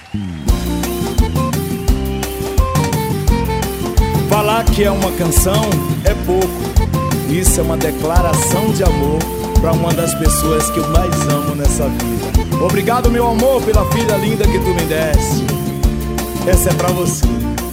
Falar que é uma canção é pouco. Isso é uma declaração de amor pra uma das pessoas que eu mais amo nessa vida. Obrigado, meu amor, pela filha linda que tu me deste. Essa é pra você.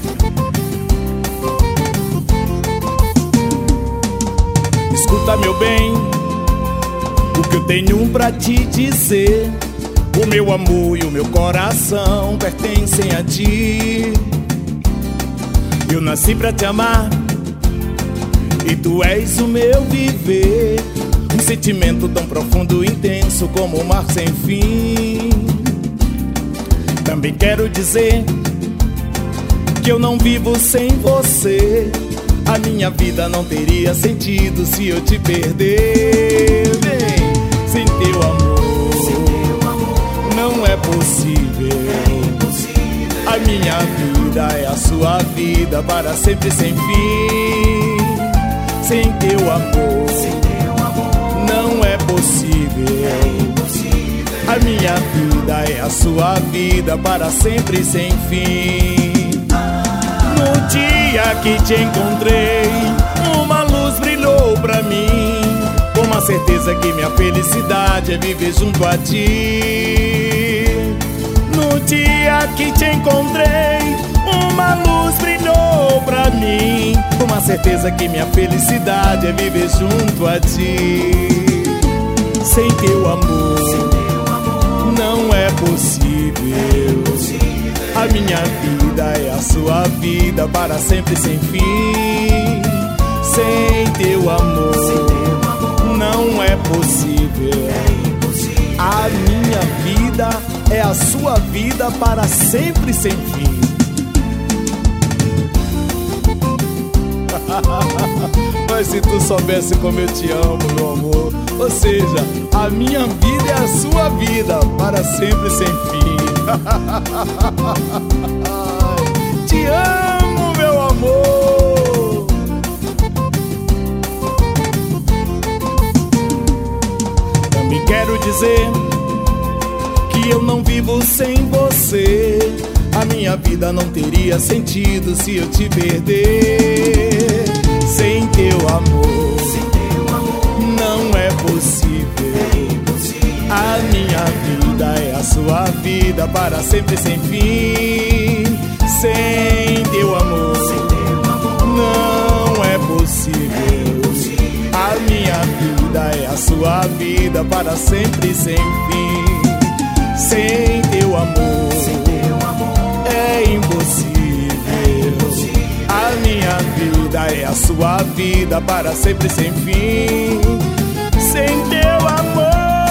Escuta, meu bem, o que eu tenho pra te dizer. O meu amor e o meu coração pertencem a ti. Eu nasci pra te amar e tu és o meu viver. Um sentimento tão profundo e intenso como o mar sem fim. Também quero dizer que eu não vivo sem você. A minha vida não teria sentido se eu te perder. Bem, sem teu amor não é possível. A minha vida é a sua vida para sempre sem fim. Sem teu amor não é possível. A minha vida é a sua vida para sempre sem fim. No dia que te encontrei, uma luz brilhou pra mim, com uma certeza que minha felicidade é viver junto a ti. No dia que te encontrei, uma luz brilhou pra mim, com uma certeza que minha felicidade é viver junto a ti. Sem teu amor não é possível. A minha vida é a sua vida para sempre sem fim. Sem teu amor não é possível. A minha vida é a sua vida para sempre sem fim. Mas se tu soubesse como eu te amo, meu amor. Ou seja, a minha vida é a sua vida para sempre sem fim. Te amo, meu amor. Também quero dizer que eu não vivo sem você. A minha vida não teria sentido se eu te perder. Sem teu amor não é possível. A minha vida é a sua vida para sempre sem fim. Sem teu amor não é possível. A minha vida é a sua vida para sempre sem fim. Sem teu amor é impossível. A minha vida é a sua vida para sempre sem fim. Sem teu amor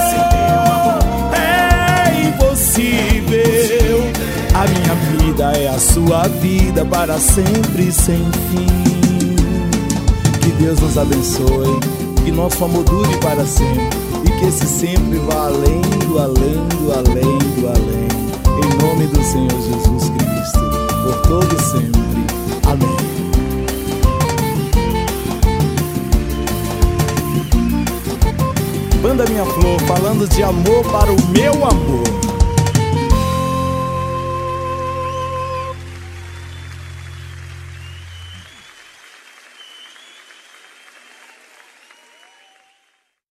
é impossível. A minha vida é a sua vida para sempre sem fim. Que Deus nos abençoe, que nosso amor dure para sempre e que esse sempre vá além do além do além do além. Em nome do Senhor Jesus Cristo, por todo sempre. Amém. Banda Minha Flor, falando de amor para o meu amor.